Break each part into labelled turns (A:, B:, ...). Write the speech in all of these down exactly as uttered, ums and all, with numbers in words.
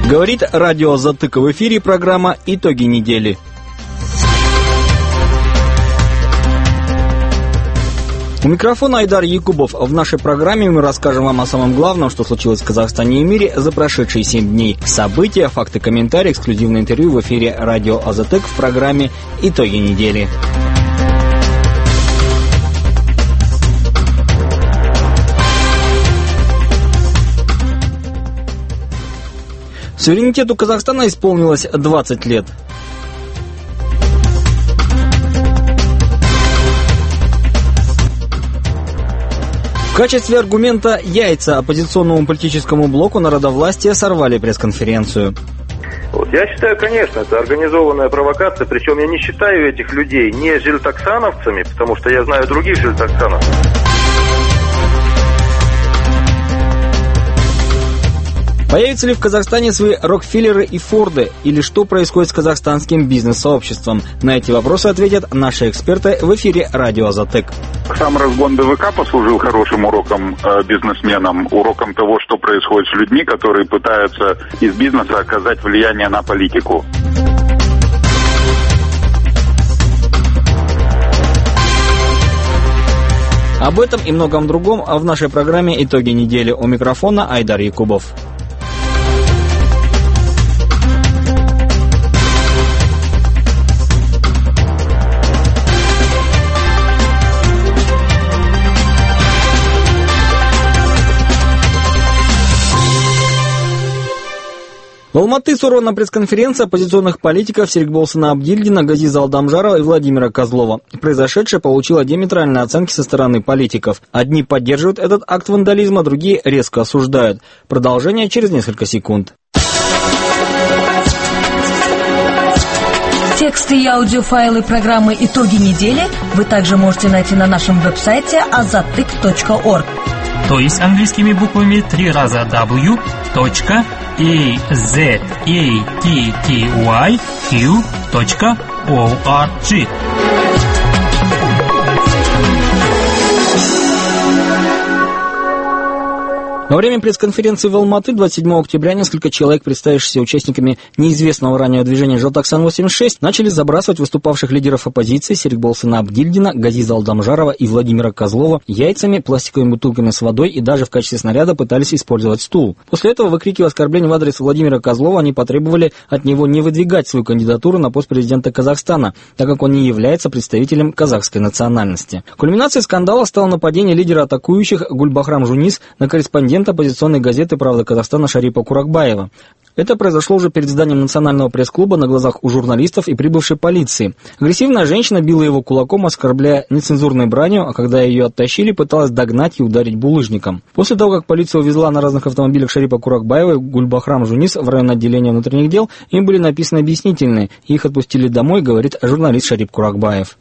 A: Говорит радио «Затык», в эфире программа «Итоги недели». У микрофона Айдар Якубов. В нашей программе мы расскажем вам о самом главном, что случилось в Казахстане и мире за прошедшие семь дней. События, факты, комментарии, эксклюзивное интервью в эфире радио «Азатык» в программе «Итоги недели». Суверенитету Казахстана исполнилось двадцать лет. В качестве аргумента яйца оппозиционному политическому блоку народовластия сорвали пресс-конференцию.
B: Вот, я считаю, конечно, это организованная провокация, причем я не считаю этих людей не жильтоксановцами, потому что я знаю других жильтоксановцев.
A: Появятся ли в Казахстане свои Рокфеллеры и Форды? Или что происходит с казахстанским бизнес-сообществом? На эти вопросы ответят наши эксперты в эфире радио «Азатык».
C: Сам разгон ДВК послужил хорошим уроком э, бизнесменам, уроком того, что происходит с людьми, которые пытаются из бизнеса оказать влияние на политику.
A: Об этом и многом другом в нашей программе «Итоги недели». У микрофона Айдар Якубов. В Алматы сорвана пресс-конференция оппозиционных политиков Серикболсына Абдильдина, Газиза Алдамжарова и Владимира Козлова. Произошедшее получило диаметральные оценки со стороны политиков. Одни поддерживают этот акт вандализма, другие резко осуждают. Продолжение через несколько секунд.
D: Тексты и аудиофайлы программы «Итоги недели» вы также можете найти на нашем веб-сайте азатык точка орг.
E: То есть английскими буквами три раза w точка azattyq точка org.
A: Во время пресс-конференции в Алматы двадцать седьмого октября несколько человек, представившихся участниками неизвестного ранее движения «Желтоксан восемьдесят шесть», начали забрасывать выступавших лидеров оппозиции Серикболсына Абдильдина, Газиза Алдамжарова и Владимира Козлова яйцами, пластиковыми бутылками с водой и даже в качестве снаряда пытались использовать стул. После этого, выкрикивая оскорбления в адрес Владимира Козлова, они потребовали от него не выдвигать свою кандидатуру на пост президента Казахстана, так как он не является представителем казахской национальности. Кульминацией скандала стало нападение лидера атакующих Гульбахрам Жунис на корреспондента оппозиционной газеты «Правда Казахстана» Шарипа Куракбаева. Это произошло уже перед зданием национального пресс-клуба на глазах у журналистов и прибывшей полиции. Агрессивная женщина била его кулаком, оскорбляя нецензурной бранью, а когда ее оттащили, пыталась догнать и ударить булыжником. После того, как полиция увезла на разных автомобилях Шарипа Куракбаева и Гульбахрам Жунис в район отделения внутренних дел, им были написаны объяснительные, и их отпустили домой, говорит журналист Шарип Куракбаев.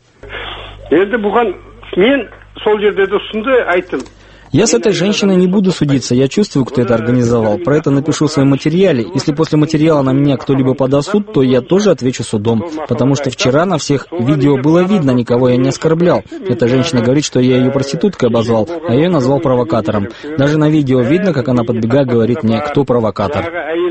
A: Я с этой женщиной не буду судиться, я чувствую, кто это организовал. Про это напишу в своем материале. Если после материала на меня кто-либо подаст суд, то я тоже отвечу судом. Потому что вчера на всех видео было видно, никого я не оскорблял. Эта женщина говорит, что я ее проституткой обозвал, а я ее назвал провокатором. Даже на видео видно, как она, подбегая, говорит мне, кто провокатор.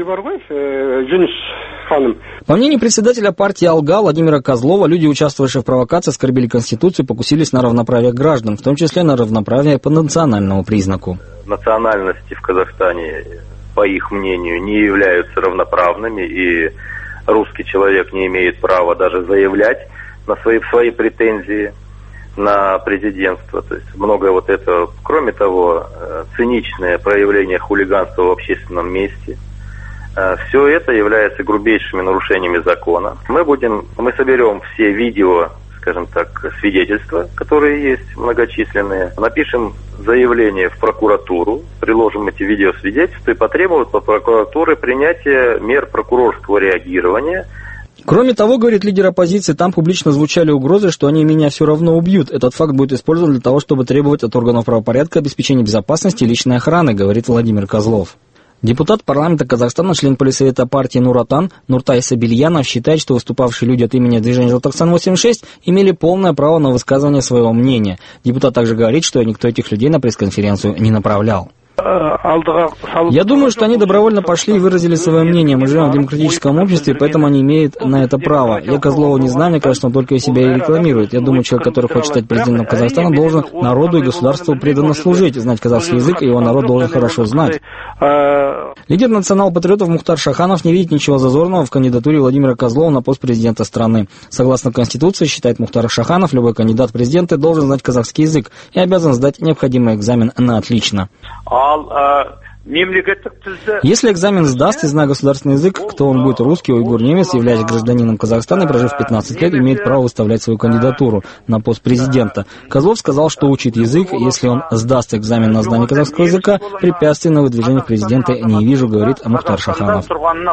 A: По мнению председателя партии «Алга» Владимира Козлова, люди, участвовавшие в провокации, оскорбили Конституцию, покусились на равноправие граждан, в том числе на равноправие по национальному признаку.
B: Национальности в Казахстане, по их мнению, не являются равноправными, и русский человек не имеет права даже заявлять на свои, свои претензии на президентство. То есть многое вот это, кроме того, циничное проявление хулиганства в общественном месте. Все это является грубейшими нарушениями закона. Мы будем, мы соберем все видео, скажем так, свидетельства, которые есть, многочисленные, напишем заявление в прокуратуру, приложим эти видеосвидетельства и потребуем от прокуратуры принятия мер прокурорского реагирования.
A: Кроме того, говорит лидер оппозиции, там публично звучали угрозы, что они меня все равно убьют. Этот факт будет использован для того, чтобы требовать от органов правопорядка обеспечения безопасности и личной охраны, говорит Владимир Козлов. Депутат парламента Казахстана, член политсовета партии «Нур-Отан» Нуртай Сабильянов считает, что выступавшие люди от имени движения «Желтоксан восемьдесят шесть» имели полное право на высказывание своего мнения. Депутат также говорит, что никто этих людей на пресс-конференцию не направлял. Я думаю, что они добровольно пошли и выразили свое мнение. Мы живем в демократическом обществе, поэтому они имеют на это право. Я Козлова не знаю, мне кажется, он только себя и рекламирует. Я думаю, человек, который хочет стать президентом Казахстана, должен народу и государству преданно служить, знать казахский язык, и его народ должен хорошо знать. Лидер национал-патриотов Мухтар Шаханов не видит ничего зазорного в кандидатуре Владимира Козлова на пост президента страны. Согласно Конституции, считает Мухтар Шаханов, любой кандидат в президенты должен знать казахский язык и обязан сдать необходимый экзамен на отлично. Если экзамен сдаст и зная государственный язык, кто он будет, русский, уйгур, немец, являясь гражданином Казахстана и прожив пятнадцать лет, имеет право выставлять свою кандидатуру на пост президента. Козлов сказал, что учит язык, и если он сдаст экзамен на знание казахского языка, препятствий на выдвижение в президенты не вижу, говорит Мухтар Шаханов.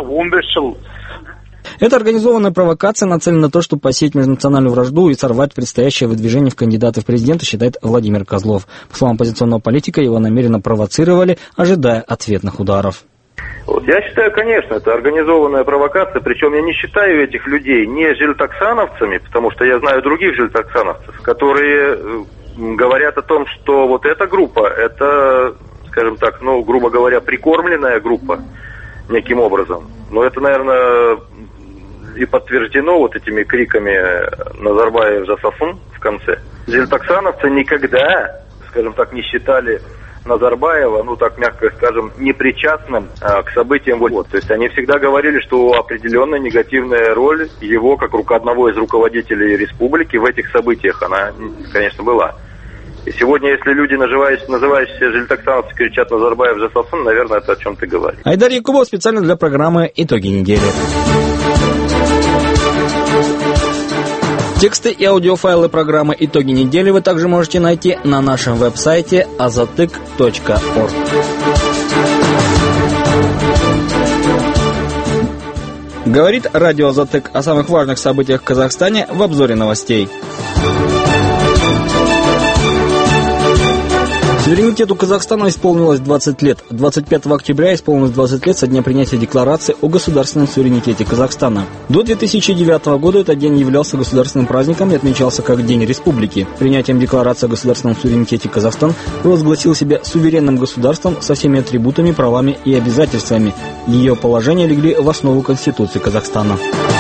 A: Эта организованная провокация нацелена на то, чтобы посеять межнациональную вражду и сорвать предстоящее выдвижение в кандидаты в президенты, считает Владимир Козлов. По словам оппозиционного политика, его намеренно провоцировали, ожидая ответных ударов.
B: Вот, я считаю, конечно, это организованная провокация, причем я не считаю этих людей не жильтоксановцами, потому что я знаю других жильтоксановцев, которые говорят о том, что вот эта группа, это, скажем так, ну, грубо говоря, прикормленная группа неким образом. Но это, наверное, и подтверждено вот этими криками Назарбаев Жасафун в конце. Жильтоксановцы никогда, скажем так, не считали Назарбаева, ну так мягко скажем, непричастным а, к событиям. Вот. То есть они всегда говорили, что определенная негативная роль его, как рука одного из руководителей республики, в этих событиях, она, конечно, была. И сегодня, если люди, называющиеся жильтоксановцы, кричат Назарбаев Жасафун, наверное, это о чем-то говорит.
A: Айдар Якубов специально для программы «Итоги недели». Тексты и аудиофайлы программы «Итоги недели» вы также можете найти на нашем веб-сайте азатык точка орг. Говорит радио «Азатык» о самых важных событиях в Казахстане в обзоре новостей. Суверенитету Казахстана исполнилось двадцать лет. двадцать пятого октября исполнилось двадцать лет со дня принятия декларации о государственном суверенитете Казахстана. До две тысячи девятого года этот день являлся государственным праздником и отмечался как День Республики. Принятием декларации о государственном суверенитете Казахстан провозгласил себя суверенным государством со всеми атрибутами, правами и обязательствами. Ее положения легли в основу Конституции Казахстана.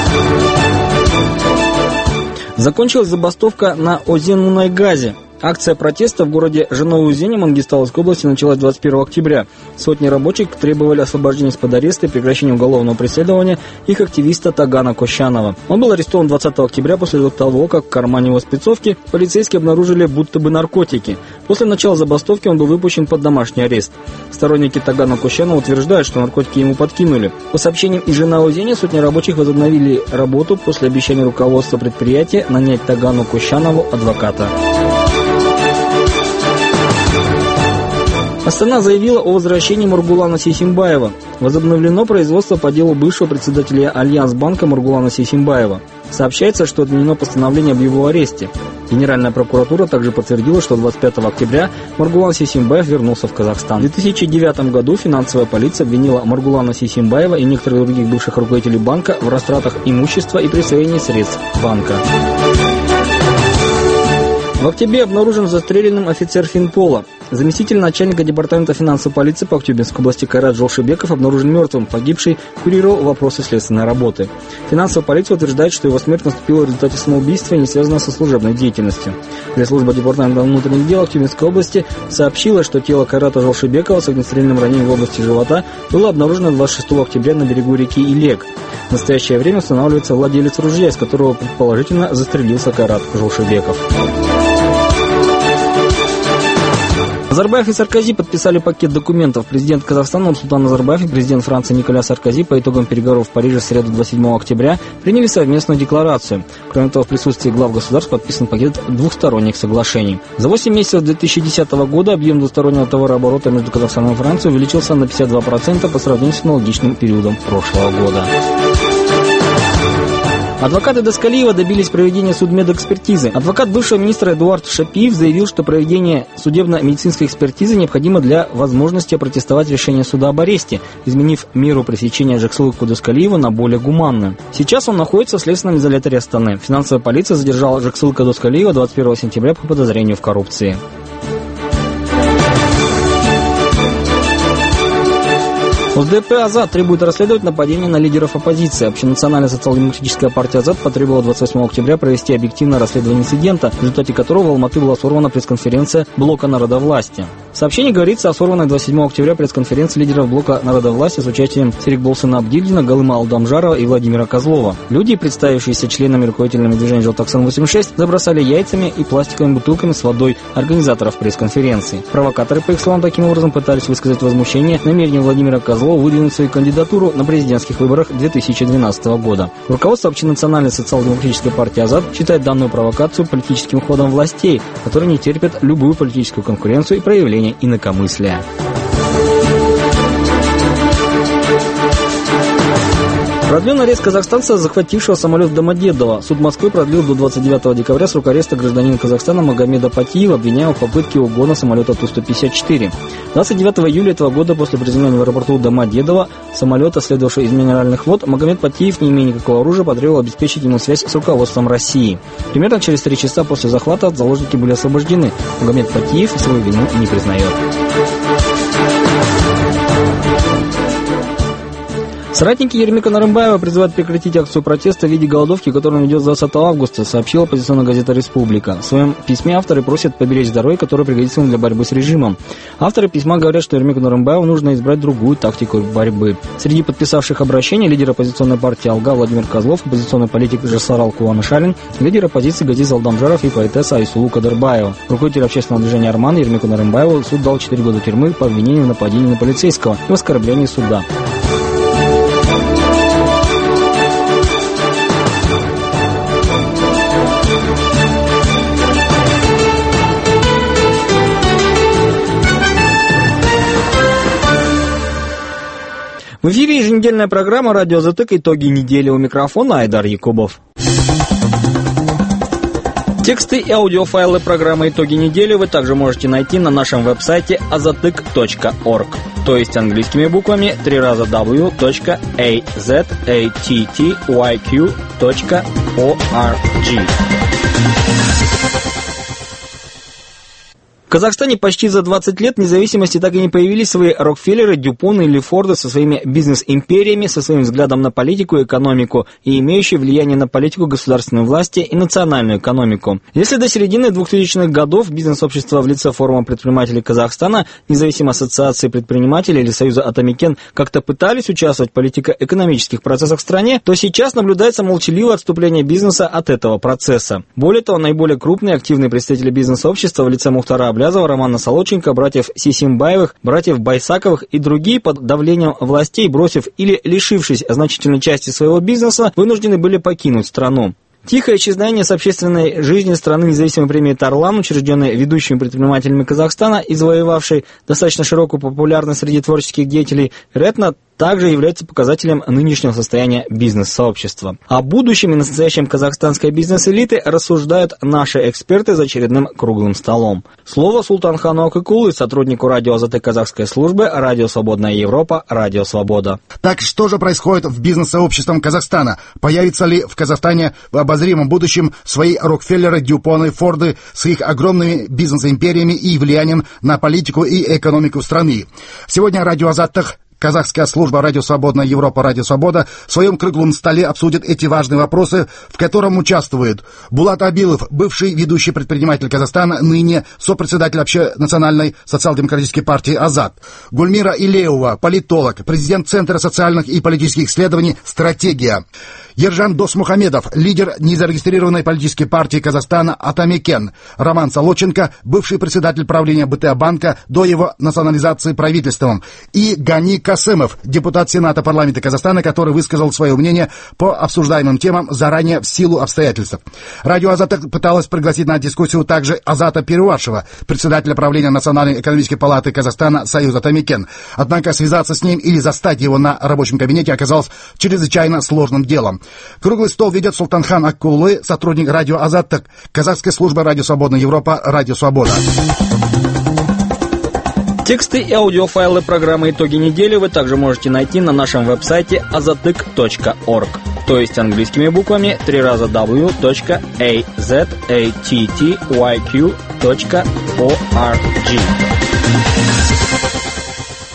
A: Закончилась забастовка на Озен-Мунайгазе. Акция протеста в городе Жановой-Узене Мангистауской области началась двадцать первого октября. Сотни рабочих требовали освобождения из-под ареста и прекращения уголовного преследования их активиста Тагана Кощанова. Он был арестован двадцатого октября после того, как в кармане его спецовки полицейские обнаружили будто бы наркотики. После начала забастовки он был выпущен под домашний арест. Сторонники Тагана Кощанова утверждают, что наркотики ему подкинули. По сообщениям из Жановой-Узене, сотни рабочих возобновили работу после обещания руководства предприятия нанять Тагану Кощанову адвоката. Астана заявила о возвращении Маргулана Сейсимбаева. Возобновлено производство по делу бывшего председателя Альянс-банка Маргулана Сейсимбаева. Сообщается, что отменено постановление об его аресте. Генеральная прокуратура также подтвердила, что двадцать пятого октября Маргулан Сейсимбаев вернулся в Казахстан. В две тысячи девятом году финансовая полиция обвинила Маргулана Сейсимбаева и некоторых других бывших руководителей банка в растратах имущества и присвоении средств банка. В октябре обнаружен застреленным офицер Финпола. Заместитель начальника департамента финансовой полиции по Актюбинской области Кайрат Жолшибеков обнаружен мертвым. Погибший курировал вопросы следственной работы. Финансовая полиция утверждает, что его смерть наступила в результате самоубийства и не связана со служебной деятельностью. Пресс-служба департамента внутренних дел Актюбинской области сообщила, что тело Кайрата Жолшибекова с огнестрельным ранением в области живота было обнаружено двадцать шестого октября на берегу реки Илек. В настоящее время устанавливается владелец ружья, из которого предположительно застрелился Кайрат Жолшибеков. Назарбаев и Саркози подписали пакет документов. Президент Казахстана Нурсултан Назарбаев и президент Франции Николя Саркози по итогам переговоров в Париже в среду двадцать седьмого октября приняли совместную декларацию. Кроме того, в присутствии глав государств подписан пакет двухсторонних соглашений. За восемь месяцев две тысячи десятого года объем двустороннего товарооборота между Казахстаном и Францией увеличился на пятьдесят два процента по сравнению с аналогичным периодом прошлого года. Адвокаты Даскалиева добились проведения судмедэкспертизы. Адвокат бывшего министра Эдуард Шапиев заявил, что проведение судебно-медицинской экспертизы необходимо для возможности опротестовать решение суда об аресте, изменив меру пресечения Жаксылыку Даскалиева на более гуманную. Сейчас он находится в следственном изоляторе Астаны. Финансовая полиция задержала Жаксылыка Даскалиева двадцать первого сентября по подозрению в коррупции. ОСДП «Азат» требует расследовать нападение на лидеров оппозиции. Общенациональная социал-демократическая партия «Азат» потребовала двадцать восьмого октября провести объективное расследование инцидента, в результате которого в Алматы была сорвана пресс-конференция блока народовластия. В сообщении говорится о сорванной двадцать седьмого октября пресс-конференции лидеров блока народовластия с участием Серикболсына Абдильдина, Галыма Алдамжарова и Владимира Козлова. Люди, представившиеся членами руководительного движения «Желтоксан восемьдесят шесть», забросали яйцами и пластиковыми бутылками с водой организаторов пресс-конференции. Провокаторы, по их словам, таким образом пытались высказать возмущение намерением Владимира Козлова выдвинуть свою кандидатуру на президентских выборах две тысячи двенадцатого года. Руководство Общенациональной социал-демократической партии «Азат» считает данную провокацию политическим ходом властей, которые не терпят любую политическую конкуренцию и проявление инакомыслия. Продлен арест казахстанца, захватившего самолет в Домодедово. Суд Москвы продлил до двадцать девятого декабря срок ареста гражданина Казахстана Магомеда Патиева, обвиняемого в попытке угона самолета Ту сто пятьдесят четыре. двадцать девятого июля этого года, после приземления в аэропорту Домодедово самолета, следовавшего из минеральных вод, Магомед Патиев, не имея никакого оружия, потребовал обеспечить ему связь с руководством России. Примерно через три часа после захвата заложники были освобождены. Магомед Патиев свою вину не признает. Соратники Ермека Нарымбаева призывают прекратить акцию протеста в виде голодовки, которую он ведет с двадцатого августа, сообщила оппозиционная газета «Республика». В своем письме авторы просят поберечь здоровье, которое пригодится им для борьбы с режимом. Авторы письма говорят, что Ермеку Нарымбаеву нужно избрать другую тактику борьбы. Среди подписавших обращение лидер оппозиционной партии «Алга» Владимир Козлов, оппозиционный политик Жасарал Куанышарин, лидер оппозиции Газиз Алдамжаров и поэтесса Айсулу Кадырбаева. Руководитель общественного движения «Арман» Ермеку Нарымбаеву суд дал четыре года тюрьмы по обвинению в нападении на полицейского и в оскорблении суда. В эфире еженедельная программа «Радио Затык. Итоги недели». У микрофона Айдар Якубов. Тексты и аудиофайлы программы «Итоги недели» вы также можете найти на нашем веб-сайте азатык точка орг, то есть английскими буквами три раза дабл ю точка азаттык точка орг. В Казахстане почти за двадцать лет независимости так и не появились свои Рокфеллеры, Дюпоны или Форды со своими бизнес-империями, со своим взглядом на политику и экономику и имеющие влияние на политику государственной власти и национальную экономику. Если до середины двухтысячных годов бизнес-общество в лице форума предпринимателей Казахстана, независимой ассоциации предпринимателей или Союза Атамикен как-то пытались участвовать в политико-экономических процессах в стране, то сейчас наблюдается молчаливое отступление бизнеса от этого процесса. Более того, наиболее крупные активные представители бизнес-общества в лице Мухтара Аблязова, Романа Солодченко, братьев Сисимбаевых, братьев Байсаковых и другие под давлением властей, бросив или лишившись значительной части своего бизнеса, вынуждены были покинуть страну. Тихое исчезновение с общественной жизни страны независимой премии «Тарлан», учрежденной ведущими предпринимателями Казахстана и завоевавшей достаточно широкую популярность среди творческих деятелей, вероятно, также является показателем нынешнего состояния бизнес-сообщества. О будущем и настоящем казахстанской бизнес-элиты рассуждают наши эксперты за очередным круглым столом. Слово Султанхану Акыкулы, сотруднику радио АЗТ казахской службы, Радио Свободная Европа, Радио Свобода.
F: Так что же происходит в бизнес-сообществе Казахстана? Появится ли в Казахстане в обозримом будущем свои Рокфеллеры, Дюпоны, Форды с их огромными бизнес-империями и влиянием на политику и экономику страны? Сегодня Радио Азаттык, казахская служба «Радио Свободная Европа», «Радио Свобода» в своем круглом столе обсудит эти важные вопросы, в котором участвуют Булат Абилов, бывший ведущий предприниматель Казахстана, ныне сопредседатель Общенациональной социал-демократической партии «Азат», Гульмира Илеева, политолог, президент Центра социальных и политических исследований «Стратегия», Ержан Досмухамедов, лидер незарегистрированной политической партии Казахстана «Атамикен», Роман Солодченко, бывший председатель правления БТА-банка до его национализации правительством, и Гани Касымов, депутат Сената парламента Казахстана, который высказал свое мнение по обсуждаемым темам заранее в силу обстоятельств. Радио Азат пыталась пригласить на дискуссию также Азата Перевашева, председателя правления Национальной экономической палаты Казахстана «Союз Атамикен». Однако связаться с ним или застать его на рабочем кабинете оказалось чрезвычайно сложным делом. Круглый стол ведет Султанхан Аккулы, сотрудник радио Азаттык, казахская служба «Радио Свободная Европа», «Радио Свобода».
A: Тексты и аудиофайлы программы «Итоги недели» вы также можете найти на нашем веб-сайте азаттык точка орг, то есть английскими буквами три раза дабл ю точка азаттык точка орг.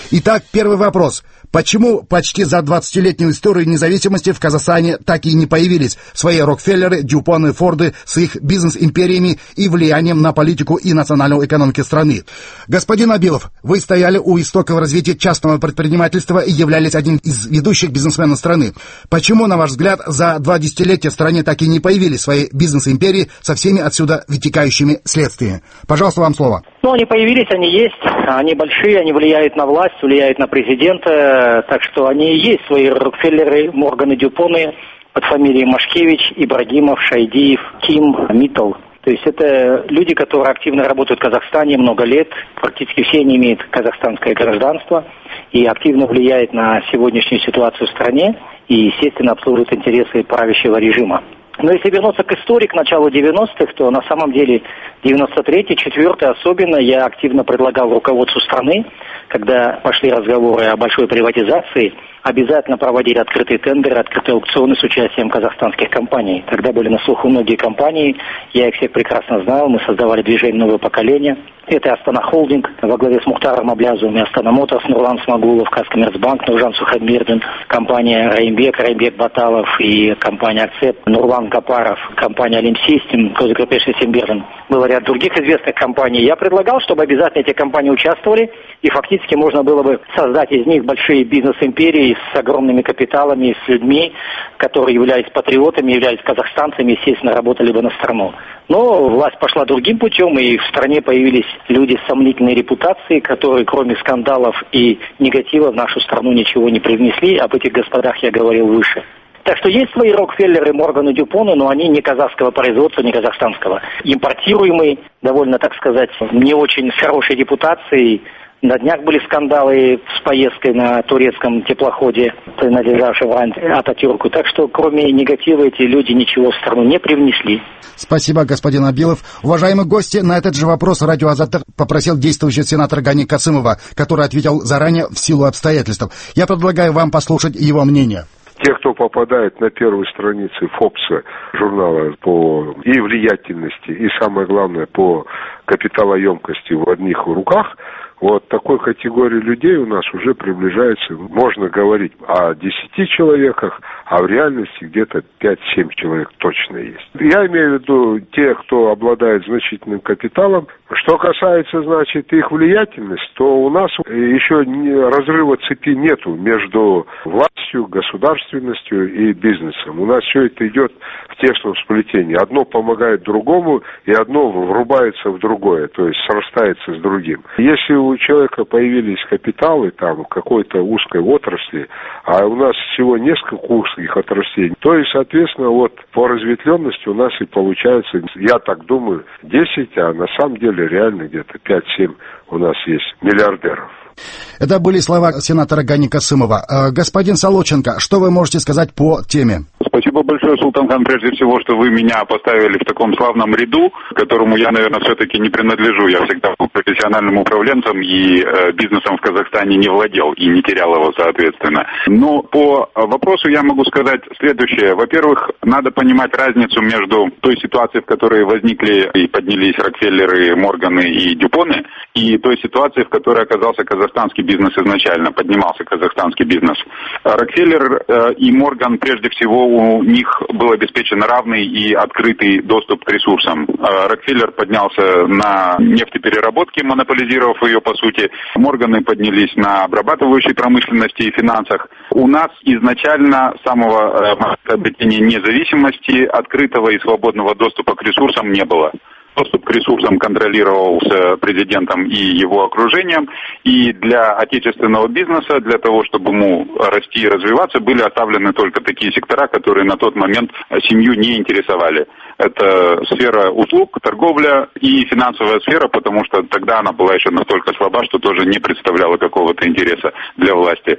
F: Итак, первый вопрос. Почему почти за двадцатилетнюю историю независимости в Казахстане так и не появились свои Рокфеллеры, Дюпоны, Форды с их бизнес-империями и влиянием на политику и национальную экономику страны? Господин Абилов, вы стояли у истоков развития частного предпринимательства и являлись одним из ведущих бизнесменов страны. Почему, на ваш взгляд, за два десятилетия в стране так и не появились свои бизнес-империи со всеми отсюда вытекающими следствиями? Пожалуйста, вам слово.
G: Ну, они появились, они есть, они большие, они влияют на власть, влияют на президента, так что они и есть свои Рокфеллеры, Морганы, Дюпоны под фамилией Машкевич, Ибрагимов, Шайдиев, Ким, Миттл. То есть это люди, которые активно работают в Казахстане много лет, практически все они имеют казахстанское гражданство и активно влияют на сегодняшнюю ситуацию в стране и, естественно, обслуживают интересы правящего режима. Но если вернуться к истории, к началу девяностых, то на самом деле девяносто третий, четвёртый особенно я активно предлагал руководству страны, когда пошли разговоры о большой приватизации, обязательно проводили открытые тендеры, открытые аукционы с участием казахстанских компаний. Тогда были на слуху многие компании, я их всех прекрасно знал, мы создавали движение «Новое поколение». Это Астана Холдинг во главе с Мухтаром Аблязовым, Астана Моторс, Нурлан Смагулов, Казкоммерцбанк, Нуржан Сухайбердин, компания Раимбек, Раимбек Баталов и компания Акцепт, Нурлан Капаров, компания Олимсистем, Козыкрепеш Сембердин. Был ряд других известных компаний. Я предлагал, чтобы обязательно эти компании участвовали, и фактически можно было бы создать из них большие бизнес-империи с огромными капиталами, с людьми, которые являлись патриотами, являлись казахстанцами, естественно, работали бы на страну. Но власть пошла другим путем, и в стране появились люди с сомнительной репутацией, которые, кроме скандалов и негатива, в нашу страну ничего не привнесли. Об этих господах я говорил выше. Так что есть свои Рокфеллеры, Морганы, Дюпоны, но они не казахского производства, не казахстанского. Импортируемые, довольно, так сказать, не очень с хорошей репутацией. На днях были скандалы с поездкой на турецком теплоходе, принадлежавшем Ататюрку. Так что, кроме негатива, эти люди ничего в страну не привнесли.
F: Спасибо, господин Абилов. Уважаемые гости, на этот же вопрос радио Азаттык попросил действующий сенатор Гани Касымова, который ответил заранее в силу обстоятельств. Я предлагаю вам послушать его мнение.
H: Те, кто попадает на первые страницы Фобса, журнала по и влиятельности, и самое главное по капиталоемкости в одних руках, вот такой категории людей у нас уже приближается, можно говорить о десяти человеках, а в реальности где-то пять-семь человек точно есть. Я имею в виду те, кто обладает значительным капиталом. Что касается, значит, их влиятельности, то у нас еще разрыва цепи нету между властью, государственностью и бизнесом. У нас все это идет в тесном сплетении. Одно помогает другому, и одно врубается в другое, то есть срастается с другим. Если у человека появились капиталы там в какой-то узкой отрасли, а у нас всего несколько узких отраслей, то и, соответственно, вот по разветвленности у нас и получается, я так думаю, десять, а на самом деле реально где-то пять-семь у нас есть миллиардеров.
F: Это были слова сенатора Гани Касымова. Господин Солоченко, что вы можете сказать по теме?
C: Спасибо большое, Султанхан, прежде всего, что вы меня поставили в таком славном ряду, которому я, наверное, все-таки не принадлежу. Я всегда был профессиональным управленцем и э, бизнесом в Казахстане не владел и не терял его, соответственно. Но по вопросу я могу сказать следующее. Во-первых, надо понимать разницу между той ситуацией, в которой возникли и поднялись Рокфеллеры, Морганы и Дюпоны, и той ситуацией, в которой оказался казахстанский бизнес изначально, поднимался казахстанский бизнес. Рокфеллер э, и Морган, прежде всего, у них был обеспечен равный и открытый доступ к ресурсам. Рокфеллер поднялся на нефтепереработке, монополизировав ее по сути. Морганы поднялись на обрабатывающей промышленности и финансах. У нас изначально с самого обретения независимости открытого и свободного доступа к ресурсам не было. Доступ к ресурсам контролировался президентом и его окружением, и для отечественного бизнеса, для того, чтобы ему расти и развиваться, были оставлены только такие сектора, которые на тот момент семью не интересовали. Это сфера услуг, торговля и финансовая сфера, потому что тогда она была еще настолько слаба, что тоже не представляла какого-то интереса для власти.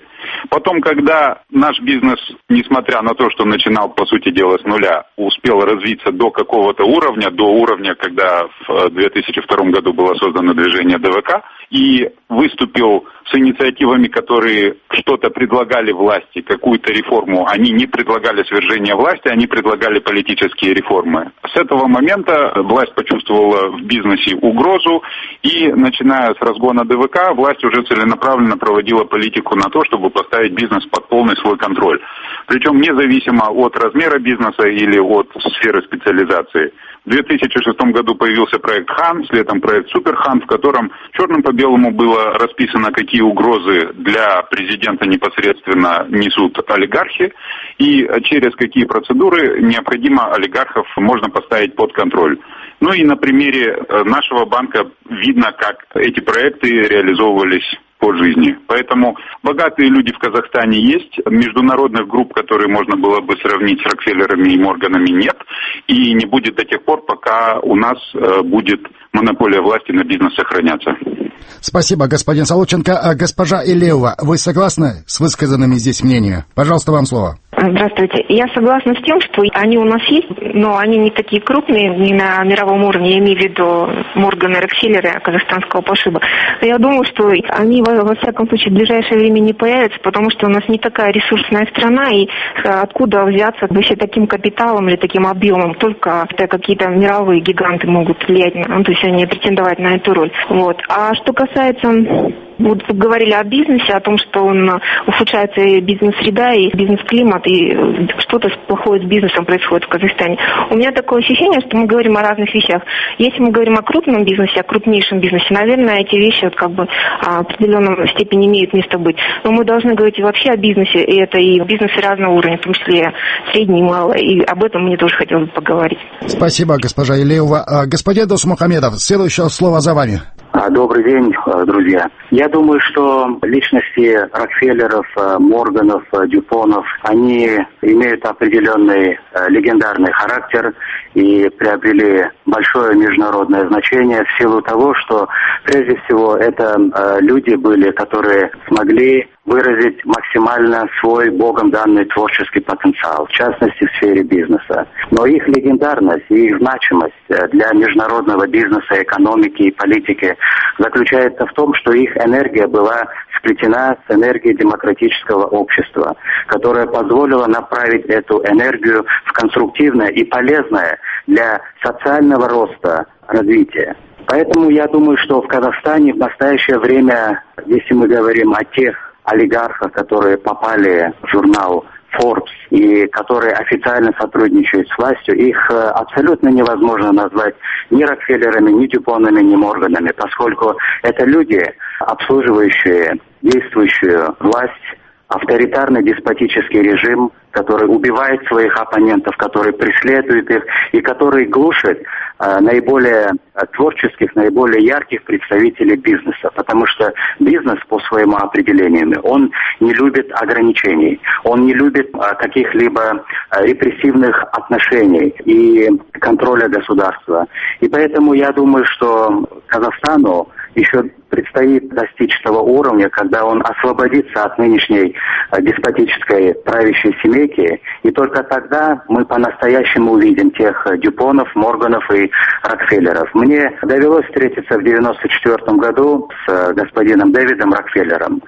C: Потом, когда наш бизнес, несмотря на то, что начинал, по сути дела, с нуля, успел развиться до какого-то уровня, до уровня, когда в две тысячи втором году было создано движение ДВК, и выступил с инициативами, которые что-то предлагали власти, какую-то реформу. Они не предлагали свержение власти, они предлагали политические реформы. С этого момента власть почувствовала в бизнесе угрозу, и, начиная с разгона ДВК, власть уже целенаправленно проводила политику на то, чтобы поставить бизнес под полный свой контроль. Причем независимо от размера бизнеса или от сферы специализации. В две тысячи шестом году появился проект «Хан», следом проект «Суперхан», в котором черным по белому было расписано, какие угрозы для президента непосредственно несут олигархи и через какие процедуры необходимо олигархов можно поставить под контроль. Ну и на примере нашего банка видно, как эти проекты реализовывались по жизни. Поэтому богатые люди в Казахстане есть, международных групп, которые можно было бы сравнить с Рокфеллерами и Морганами, нет, и не будет до тех пор, пока у нас будет монополия власти на бизнес сохраняться.
F: Спасибо, господин Солодченко. А госпожа Илеева, вы согласны с высказанными здесь мнениями? Пожалуйста, вам слово.
I: Здравствуйте. Я согласна с тем, что они у нас есть, но они не такие крупные, не на мировом уровне, я имею в виду Морганы, Рокфеллеры казахстанского пошиба. Но я думаю, что они, во, во всяком случае, в ближайшее время не появятся, потому что у нас не такая ресурсная страна, и откуда взяться вообще таким капиталом или таким объемом, только какие-то мировые гиганты могут влиять, ну, то есть они претендовать на эту роль. Вот. А что касается... Вот вы говорили о бизнесе, о том, что он ухудшается и бизнес-среда, и бизнес-климат, и что-то плохое с бизнесом происходит в Казахстане. У меня такое ощущение, что мы говорим о разных вещах. Если мы говорим о крупном бизнесе, о крупнейшем бизнесе, наверное, эти вещи вот как бы в определенном степени имеют место быть. Но мы должны говорить вообще о бизнесе, и это и бизнесы разного уровня, в том числе средний и малый, и об этом мне тоже хотелось бы поговорить.
F: Спасибо, госпожа Илеева. Господин Досмухамедов, следующее слово за вами.
J: Добрый день, друзья. Я думаю, что личности Рокфеллеров, Морганов, Дюпонов, они имеют определенный легендарный характер и приобрели большое международное значение в силу того, что прежде всего это люди были, которые смогли выразить максимально свой Богом данный творческий потенциал, в частности в сфере бизнеса. Но их легендарность и их значимость для международного бизнеса, экономики и политики заключается в том, что их энергия была сплетена с энергией демократического общества, которая позволила направить эту энергию в конструктивное и полезное для социального роста развития. Поэтому я думаю, что в Казахстане в настоящее время, если мы говорим о тех олигархов, которые попали в журнал Forbes и которые официально сотрудничают с властью, их абсолютно невозможно назвать ни Рокфеллерами, ни Дюпонами, ни Морганами, поскольку это люди, обслуживающие действующую власть, авторитарный деспотический режим, который убивает своих оппонентов, который преследует их и который глушит э, наиболее творческих, наиболее ярких представителей бизнеса. Потому что бизнес по своему определению, он не любит ограничений, он не любит э, каких-либо э, репрессивных отношений и контроля государства. И поэтому я думаю, что Казахстану еще предстоит достичь того уровня, когда он освободится от нынешней деспотической правящей семейки, и только тогда мы по-настоящему увидим тех Дюпонов, Морганов и Рокфеллеров. Мне довелось встретиться в девяносто четвёртом году с господином Дэвидом Рокфеллером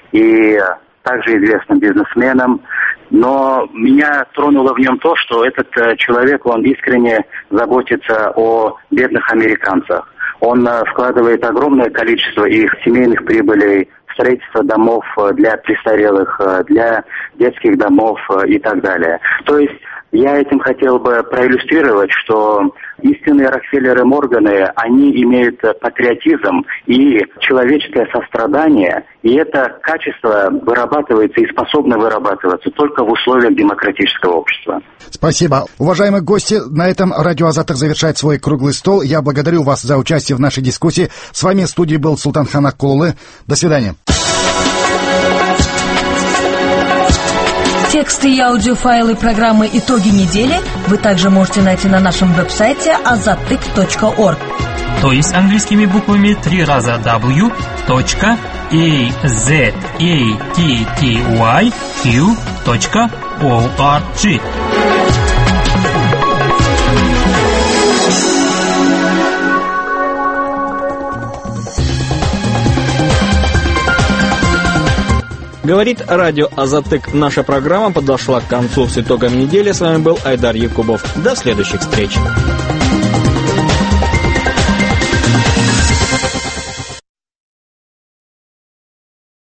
J: и также известным бизнесменом, но меня тронуло в нем то, что этот человек, он искренне заботится о бедных американцах. Он вкладывает огромное количество их семейных прибылей в строительство домов для престарелых, для детских домов и так далее. То есть я этим хотел бы проиллюстрировать, что истинные Рокфеллеры, Морганы, они имеют патриотизм и человеческое сострадание, и это качество вырабатывается и способно вырабатываться только в условиях демократического общества.
F: Спасибо. Уважаемые гости, на этом Радио Азатык завершает свой круглый стол. Я благодарю вас за участие в нашей дискуссии. С вами в студии был Султанхан Аккулулы. До свидания.
D: Тексты и аудиофайлы программы «Итоги недели» вы также можете найти на нашем веб-сайте азатык точка орг.
E: То есть английскими буквами три раза дабл ю точка a z a t t y q точка org.
A: Говорит радио Азатык. Наша программа подошла к концу. С итогом недели с вами был Айдар Якубов. До следующих встреч.